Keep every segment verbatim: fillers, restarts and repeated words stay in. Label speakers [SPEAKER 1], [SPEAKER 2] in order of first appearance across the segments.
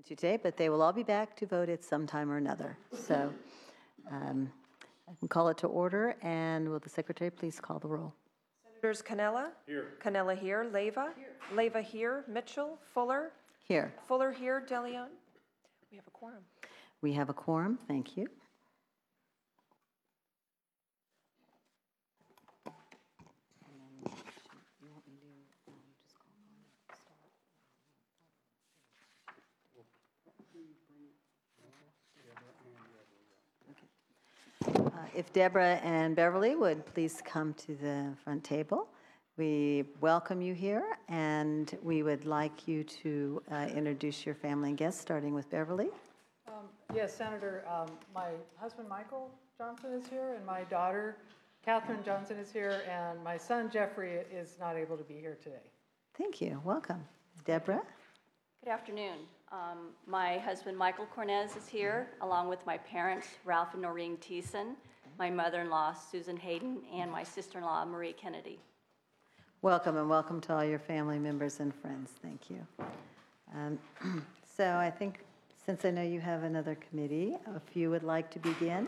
[SPEAKER 1] today, but they will all be back to vote at some time or another. So um, I can call it to order, and will the secretary please call the roll?
[SPEAKER 2] Senators Canella?
[SPEAKER 3] Here.
[SPEAKER 2] Canella here. Leyva? Here. Leyva here. Mitchell? Fuller?
[SPEAKER 1] Here.
[SPEAKER 2] Fuller here. De Leon? We have a quorum.
[SPEAKER 1] We have a quorum. Thank you. Uh, if Deborah and Beverly would please come to the front table. We welcome you here, and we would like you to uh, introduce your family and guests, starting with Beverly.
[SPEAKER 4] Um, yes, Senator, um, my husband Michael Johnson is here, and my daughter Catherine Johnson is here, and my son Jeffrey is not able to be here today.
[SPEAKER 1] Thank you. Welcome. Deborah?
[SPEAKER 5] Good afternoon. Um, my husband Michael Cornez is here, along with my parents, Ralph and Noreen Thiessen, my mother-in-law Susan Hayden, and my sister-in-law Marie Kennedy.
[SPEAKER 1] Welcome, and welcome to all your family members and friends. Thank you. Um, so I think, since I know you have another committee, if you would like to begin.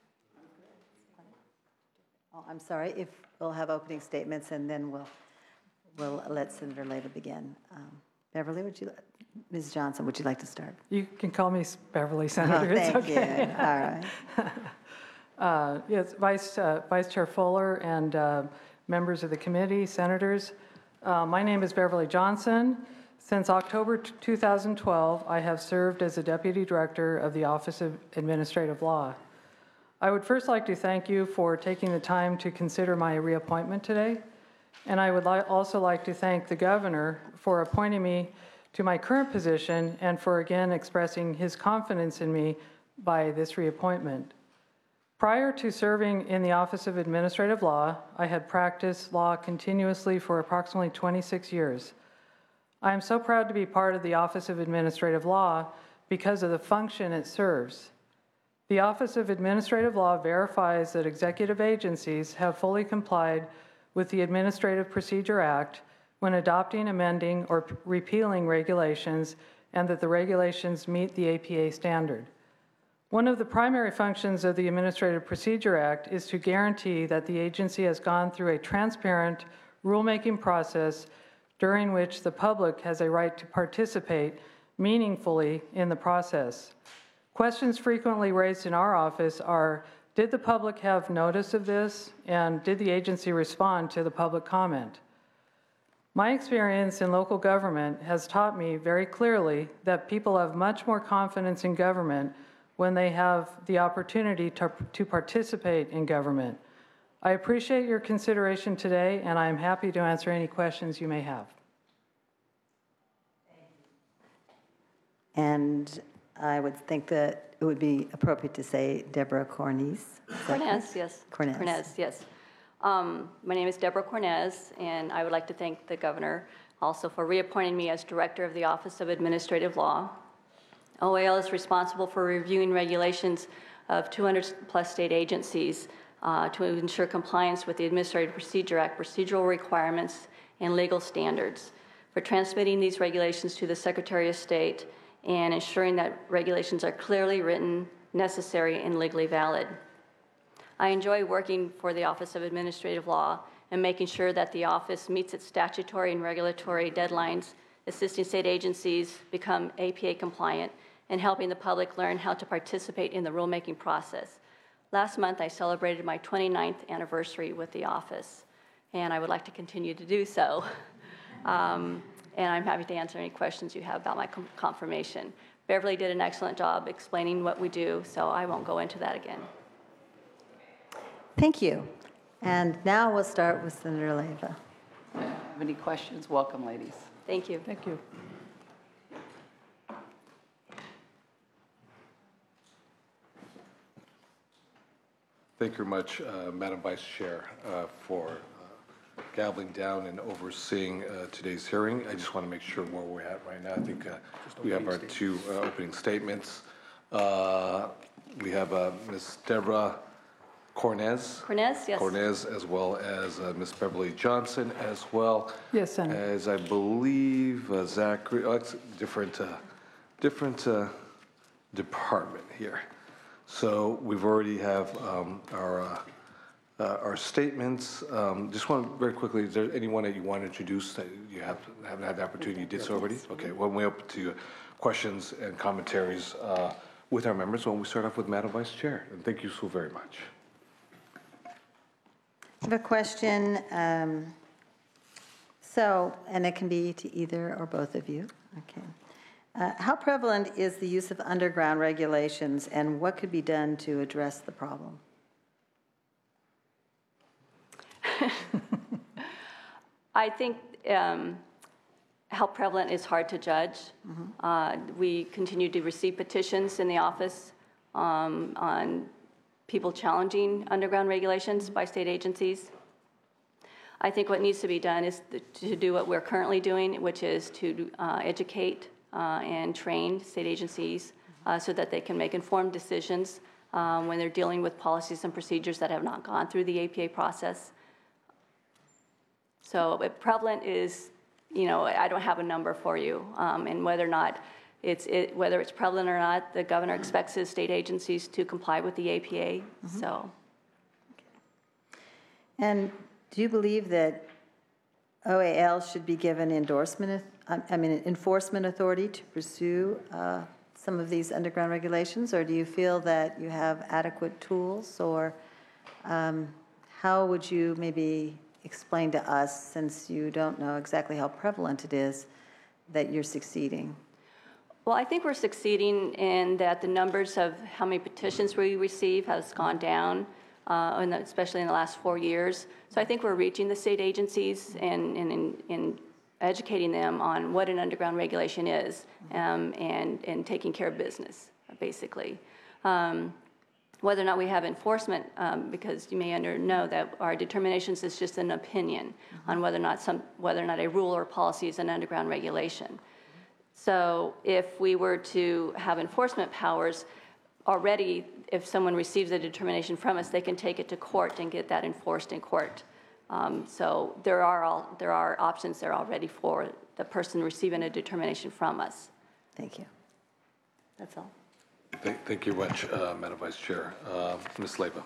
[SPEAKER 1] Oh, I'm sorry, if we'll have opening statements, and then we'll, we'll let Senator Leyva begin. Um, Beverly, would you, Miz Johnson, would you like to start?
[SPEAKER 4] You can call me Beverly, Senator.
[SPEAKER 1] Oh, thank
[SPEAKER 4] it's okay.
[SPEAKER 1] you. All right.
[SPEAKER 4] uh, yes, Vice, uh, Vice Chair Fuller and uh, members of the committee, senators. Uh, my name is Beverly Johnson. Since October two thousand twelve, I have served as a Deputy Director of the Office of Administrative Law. I would first like to thank you for taking the time to consider my reappointment today. And I would li- also like to thank the Governor for appointing me to my current position and for again expressing his confidence in me by this reappointment. Prior to serving in the Office of Administrative Law, I had practiced law continuously for approximately twenty-six years. I am so proud to be part of the Office of Administrative Law because of the function it serves. The Office of Administrative Law verifies that executive agencies have fully complied with the Administrative Procedure Act when adopting, amending, or repealing regulations, and that the regulations meet the A P A standard. One of the primary functions of the Administrative Procedure Act is to guarantee that the agency has gone through a transparent rulemaking process during which the public has a right to participate meaningfully in the process. Questions frequently raised in our office are, did the public have notice of this, and did the agency respond to the public comment? My experience in local government has taught me very clearly that people have much more confidence in government when they have the opportunity to, to participate in government. I appreciate your consideration today, and I am happy to answer any questions you may have.
[SPEAKER 1] And I would think that it would be appropriate to say Deborah Cornez.
[SPEAKER 5] Cornez, yes.
[SPEAKER 1] Cornez.
[SPEAKER 5] Cornez, yes. Um, my name is Deborah Cornez, and I would like to thank the Governor also for reappointing me as Director of the Office of Administrative Law. O A L is responsible for reviewing regulations of two hundred plus state agencies uh, to ensure compliance with the Administrative Procedure Act procedural requirements and legal standards, for transmitting these regulations to the Secretary of State and ensuring that regulations are clearly written, necessary, and legally valid. I enjoy working for the Office of Administrative Law and making sure that the office meets its statutory and regulatory deadlines, assisting state agencies become A P A compliant, and helping the public learn how to participate in the rulemaking process. Last month, I celebrated my twenty-ninth anniversary with the office, and I would like to continue to do so. Um, and I'm happy to answer any questions you have about my confirmation. Beverly did an excellent job explaining what we do, so I won't go into that again.
[SPEAKER 1] Thank you. And now we'll start with Senator Leyva.
[SPEAKER 6] If you have any questions, welcome, ladies.
[SPEAKER 5] Thank you.
[SPEAKER 4] Thank you.
[SPEAKER 3] Thank you very much, uh, Madam Vice Chair, uh, for uh, gaveling down and overseeing uh, today's hearing. I just want to make sure where we're at right now. I think uh, we have our two uh, opening statements. Uh, we have uh, Miz Deborah Cornez.
[SPEAKER 5] Cornez, yes.
[SPEAKER 3] Cornez, as well as uh, Miz Beverly Johnson, as well.
[SPEAKER 4] Yes, Senator.
[SPEAKER 3] As I believe uh, Zachary, oh, it's different uh, different uh, department here. So we've already have um, our, uh, uh, our statements. Um, Just want, very quickly, is there anyone that you want to introduce that you have, haven't had the opportunity, you did so already? Okay, well, we open to questions and commentaries uh, with our members. Well, we start off with Madam Vice Chair, and thank you so very much.
[SPEAKER 1] I have a question. um, So, and it can be to either or both of you. Okay. Uh, How prevalent is the use of underground regulations, and what could be done to address the problem?
[SPEAKER 5] I think um, how prevalent is hard to judge. Uh, We continue to receive petitions in the office um, on people challenging underground regulations by state agencies. I think what needs to be done is to do what we're currently doing, which is to uh, educate uh, and train state agencies uh, so that they can make informed decisions um, when they're dealing with policies and procedures that have not gone through the A P A process. So if prevalent is, you know, I don't have a number for you, um, and whether or not it's, it, whether it's prevalent or not, the governor expects his state agencies to comply with the A P A, so.
[SPEAKER 1] And do you believe that O A L should be given endorsement, I I mean, enforcement authority to pursue uh, some of these underground regulations? Or do you feel that you have adequate tools? Or um, how would you maybe explain to us, since you don't know exactly how prevalent it is, that you're succeeding?
[SPEAKER 5] Well, I think we're succeeding in that the numbers of how many petitions we receive has gone down, uh, in the, especially in the last four years. So I think we're reaching the state agencies and, and in, in educating them on what an underground regulation is, um, and, and taking care of business, basically. Um, whether or not we have enforcement, um, because you may under know that our determinations is just an opinion on whether or not some, whether or not a rule or policy is an underground regulation. So if we were to have enforcement powers, already if someone receives a determination from us, they can take it to court and get that enforced in court. Um, so there are all, there are options there already for the person receiving a determination from us.
[SPEAKER 1] Thank you. That's all.
[SPEAKER 3] Thank thank you much, uh, Madam Vice Chair. Uh, Miz Leyva.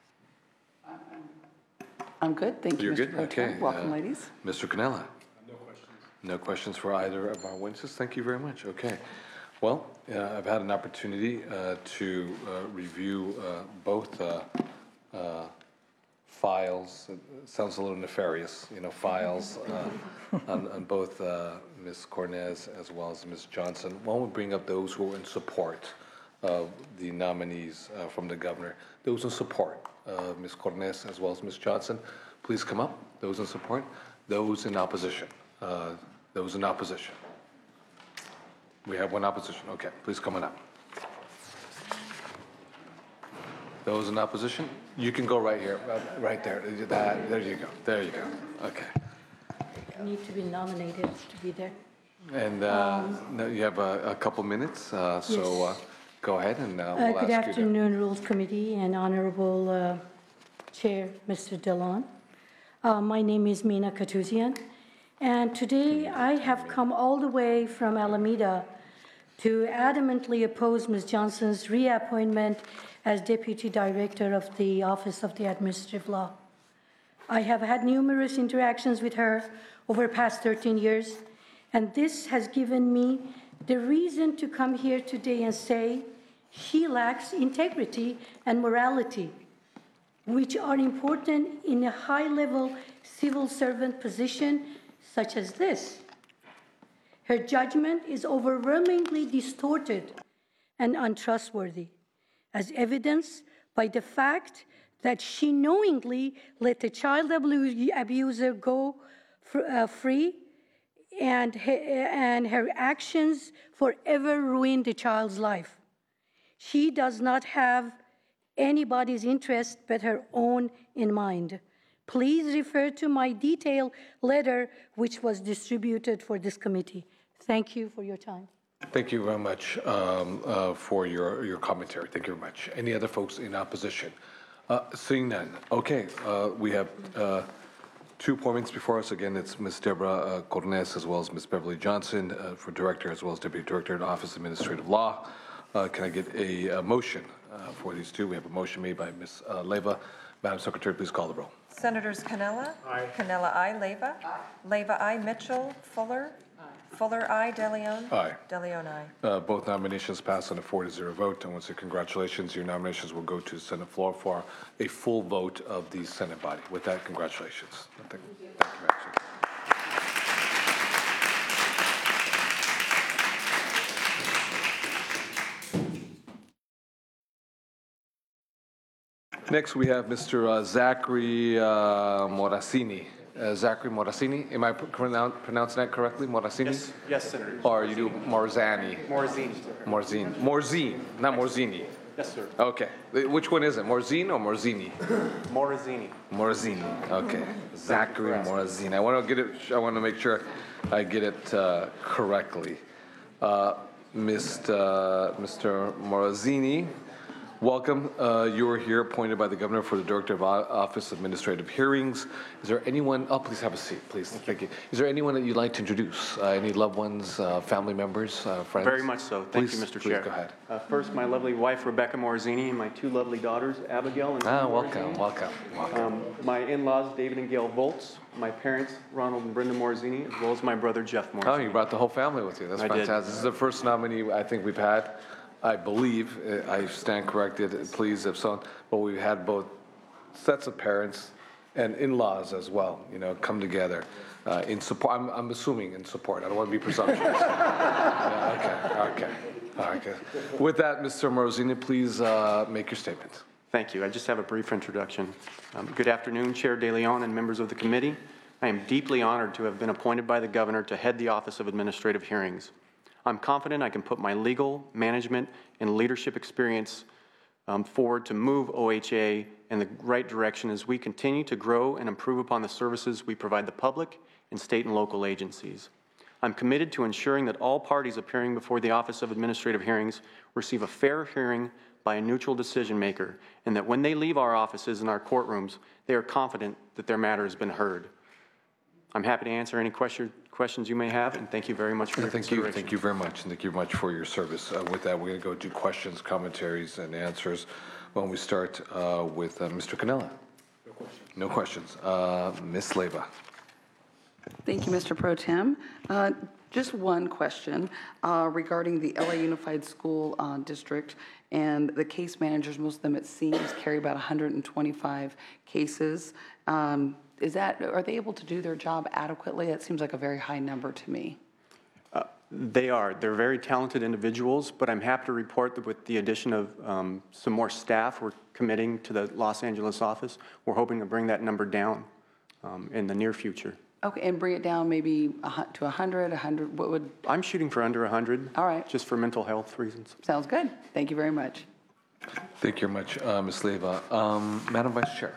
[SPEAKER 6] I'm good, thank you,
[SPEAKER 3] You're
[SPEAKER 6] Mister
[SPEAKER 3] good?
[SPEAKER 6] Pro Tem.
[SPEAKER 3] Okay.
[SPEAKER 6] Welcome,
[SPEAKER 3] uh,
[SPEAKER 6] ladies.
[SPEAKER 3] Mister Canella. No questions. No questions for either of our witnesses. Thank you very much. Okay. Well, uh, I've had an opportunity uh, to uh, review uh, both uh, uh, files. It sounds a little nefarious, you know, files uh, on, on both uh, Miz Cornez as well as Miz Johnson. One would bring up those who are in support of the nominees uh, from the governor. Those in support of Miz Cornez as well as Miz Johnson, please come up. Those in support. Those in opposition. Uh, those in opposition. We have one opposition. Okay, please come on up. Those in opposition, you can go right here, uh, right there. That, there you go. There you go. Okay.
[SPEAKER 7] Need to be nominated to be there.
[SPEAKER 3] And uh, no, you have a, a couple minutes, uh, so uh, go ahead and uh,
[SPEAKER 7] Uh,
[SPEAKER 3] we'll
[SPEAKER 7] Good
[SPEAKER 3] ask you to.
[SPEAKER 7] afternoon, Rules Committee and Honorable uh, Chair, Mister Dillon. Uh, My name is Mina Katuzian, and today I have come all the way from Alameda to adamantly oppose Miz Johnson's reappointment as Deputy Director of the Office of the Administrative Law. I have had numerous interactions with her over the past thirteen years, and this has given me the reason to come here today and say she lacks integrity and morality, which are important in a high-level civil servant position such as this. Her judgment is overwhelmingly distorted and untrustworthy, as evidenced by the fact that she knowingly let the child abuser go uh, free, and her, and her actions forever ruined the child's life. She does not have anybody's interest but her own in mind. Please refer to my detailed letter, which was distributed for this committee. Thank you for your time.
[SPEAKER 3] Thank you very much um, uh, for your, your commentary. Thank you very much. Any other folks in opposition? Uh, seeing none. Okay, uh, we have uh, Two appointments before us. Again, it's Miz Deborah uh, Cornez as well as Miz Beverly Johnson uh, for Director as well as Deputy Director in Office of Administrative Law. Uh, Can I get a, a motion uh, for these two? We have a motion made by Miz uh, Leyva. Madam Secretary, please call the roll.
[SPEAKER 2] Senators Canella? Aye. Canella, aye. Leyva? Aye. Leyva, aye. Mitchell? Fuller? Aye. Fuller, aye. DeLeon?
[SPEAKER 3] Aye.
[SPEAKER 2] DeLeon, aye.
[SPEAKER 3] Uh, Both nominations passed on a four to zero vote. And once again, congratulations. Your nominations will go to the Senate floor for a full vote of the Senate body. With that, congratulations. Thank you. Thank you, Madam Secretary. Next, we have Mister uh, Zachary uh, Morasini. Uh, Zachary Morasini, am I pronoun- pronouncing that correctly? Morasini?
[SPEAKER 8] Yes, yes, Senator.
[SPEAKER 3] Or you do Morzani?
[SPEAKER 8] Morzine.
[SPEAKER 3] Morzine. Morzine, not Morzini.
[SPEAKER 8] Yes, sir.
[SPEAKER 3] Okay. Which one is it, Morzine or Morzini?
[SPEAKER 8] Morazini.
[SPEAKER 3] Morzini. Okay. Zachary Morazini. I want to get it. I want to make sure I get it uh, correctly. Uh, Mister Mister Morazini, welcome. Uh, you are here appointed by the governor for the Director of O- Office of Administrative Hearings. Is there anyone? Oh, please have a seat, please. Thank you. Is there anyone that you'd like to introduce? Uh, any loved ones, uh, family members, uh, friends?
[SPEAKER 8] Very much so. Thank
[SPEAKER 3] Please-
[SPEAKER 8] you, Mister
[SPEAKER 3] please
[SPEAKER 8] Chair.
[SPEAKER 3] go ahead.
[SPEAKER 8] Uh, first, my lovely wife, Rebecca Morazini, and my two lovely daughters, Abigail and
[SPEAKER 3] Ah,
[SPEAKER 8] Sue
[SPEAKER 3] welcome,
[SPEAKER 8] Morazini.
[SPEAKER 3] welcome, welcome.
[SPEAKER 8] Um, my in-laws, David and Gail Volz, my parents, Ronald and Brenda Morazini, as well as my brother, Jeff Morazini.
[SPEAKER 3] Oh, you brought the whole family with you. That's
[SPEAKER 8] I did.
[SPEAKER 3] fantastic. This is the first nominee I think we've had. I believe, uh, I stand corrected, please if so, but we've had both sets of parents and in-laws as well, you know, come together uh, in support. I'm, I'm assuming in support. I don't want to be presumptuous. Yeah, okay, okay. All right, good. With that, Mister Morosini, please uh, make your statement.
[SPEAKER 8] Thank you. I just have a brief introduction. Um, Good afternoon, Chair DeLeon and members of the committee. I am deeply honored to have been appointed by the governor to head the Office of Administrative Hearings. I'm confident I can put my legal, management, and leadership experience um, forward to move O H A in the right direction as we continue to grow and improve upon the services we provide the public and state and local agencies. I'm committed to ensuring that all parties appearing before the Office of Administrative Hearings receive a fair hearing by a neutral decision maker, and that when they leave our offices and our courtrooms, they are confident that their matter has been heard. I'm happy to answer any question, questions you may have, and thank you very much for your
[SPEAKER 3] Thank you,
[SPEAKER 8] consideration.
[SPEAKER 3] thank you very much, and thank you very much for your service. Uh, With that, we're going to go to questions, commentaries, and answers. When we start uh, with uh, Mister Canella. No questions. No questions. Uh, Miz Leyva.
[SPEAKER 6] Thank you, Mister Pro Tem. Uh, Just one question uh, regarding the L A Unified School uh, District and the case managers. Most of them, it seems, carry about one hundred twenty-five cases. Um, Is that, are they able to do their job adequately? That seems like a very high number to me.
[SPEAKER 8] They are. They're very talented individuals, but I'm happy to report that with the addition of um, some more staff we're committing to the Los Angeles office, we're hoping to bring that number down um, in the near future.
[SPEAKER 6] Okay, and bring it down maybe a hu- to one hundred, one hundred, what would,
[SPEAKER 8] I'm shooting for under one hundred.
[SPEAKER 6] All right.
[SPEAKER 8] Just for mental health reasons.
[SPEAKER 6] sounds good. Thank you very much.
[SPEAKER 3] Thank you very much, uh, Miz Leyva. Um, Madam Vice Chair.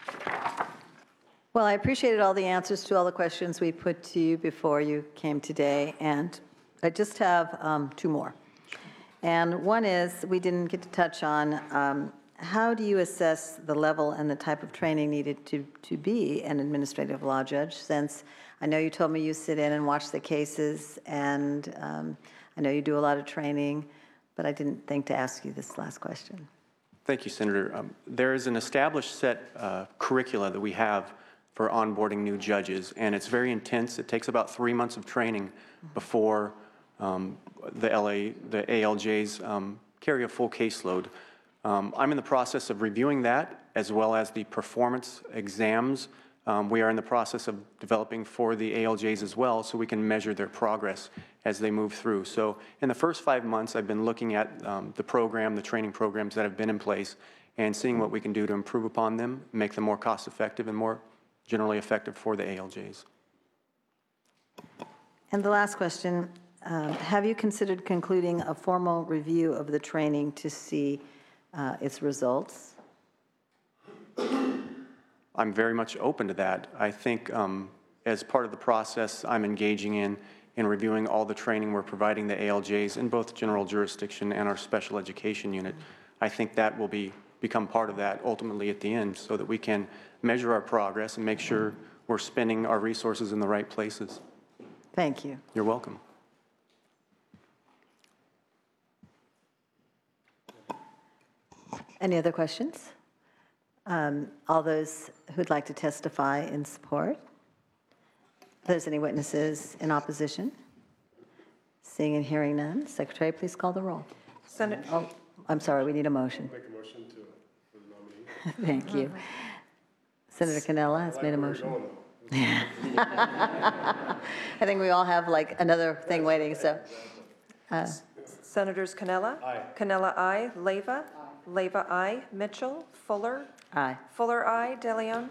[SPEAKER 1] Well, I appreciated all the answers to all the questions we put to you before you came today, and I just have um, two more. And one is, we didn't get to touch on, um, how do you assess the level and the type of training needed to, to be an administrative law judge, since I know you told me you sit in and watch the cases, and um, I know you do a lot of training, but I didn't think to ask you this last question.
[SPEAKER 8] Thank you, Senator. Um, there is an established set uh, curricula that we have for onboarding new judges, and it's very intense. It takes about three months of training before um, the L A, the A L Js um, carry a full caseload. Um, I'm in the process of reviewing that, as well as the performance exams. Um, we are in the process of developing for the A L Js as well, so we can measure their progress as they move through. So in the first five months, I've been looking at um, the program, the training programs that have been in place, and seeing what we can do to improve upon them, make them more cost-effective and more generally effective for the A L Js.
[SPEAKER 1] And the last question, um, have you considered concluding a formal review of the training to see uh, its results?
[SPEAKER 8] I'm very much open to that. I think um, as part of the process I'm engaging in, in reviewing all the training we're providing the A L Js in both general jurisdiction and our special education unit, I think that will be become part of that ultimately at the end, so that we can measure our progress and make sure we're spending our resources in the right places.
[SPEAKER 1] Thank you.
[SPEAKER 8] You're welcome.
[SPEAKER 1] Any other questions? Um, All those who'd like to testify in support? Those any witnesses in opposition? Seeing and hearing none, Secretary, please call the roll.
[SPEAKER 2] Senate,
[SPEAKER 1] Oh, I'm sorry, we need a motion. Make a motion to, for the nominee. Thank you. Senator Cannella has made a motion. I think we all have like another thing waiting, so. uh,
[SPEAKER 2] Senators Cannella? Aye. Cannella, aye. Leyva? Leyva, aye. Mitchell? Fuller?
[SPEAKER 1] Aye.
[SPEAKER 2] Fuller, aye. De Leon?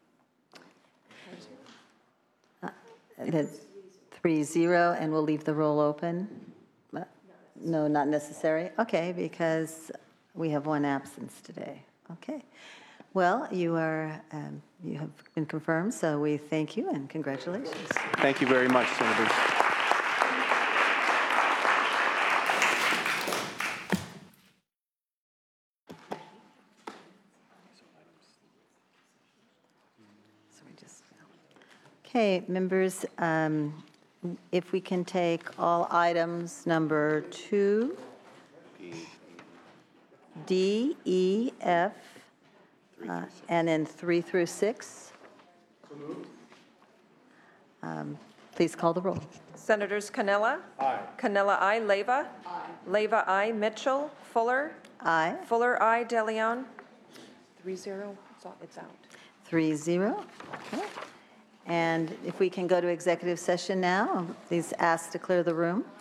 [SPEAKER 1] That's three zero, and we'll leave the roll open. Uh, No, not necessary. Okay, because we have one absence today. Okay. Well, you are, um, you have been confirmed, so we thank you and congratulations.
[SPEAKER 8] Thank you very much, Senators.
[SPEAKER 1] So we just- Okay, members, um, if we can take all items number two, D, E, F, uh, and then three through six. Um, Please call the roll.
[SPEAKER 2] Senators Cannella? Aye. Cannella, aye. Leyva? Aye. Leyva, aye. Mitchell? Fuller?
[SPEAKER 1] Aye,
[SPEAKER 2] Fuller, aye. De Leon? Three zero, it's all- it's out.
[SPEAKER 1] three zero. Okay. And if we can go to executive session now, please ask to clear the room.